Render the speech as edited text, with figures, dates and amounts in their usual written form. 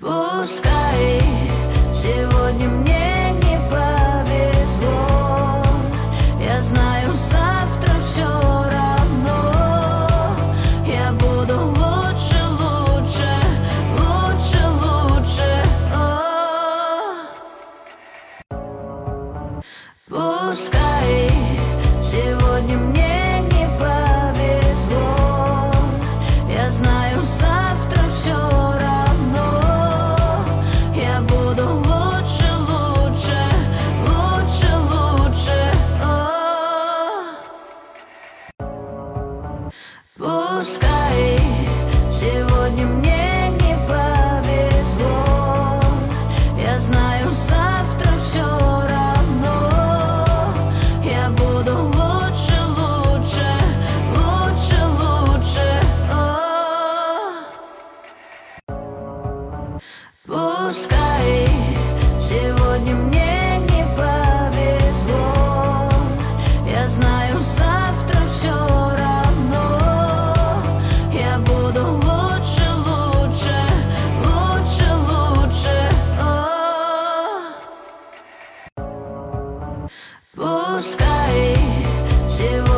Пускай сегодня мне не повезло, я знаю, завтра все равно я буду лучше, лучше, лучше, лучше. Пускай сегодня мне не повезло, я знаю, завтра все равно я буду лучше, лучше, лучше, лучше. Пускай сегодня мне не повезло, я знаю, завтра все равно я буду лучше, лучше, лучше, лучше. Пускай сегодня мне не повезло, я знаю, завтра все равно я буду лучше, лучше, лучше, лучше. Пускай сегодня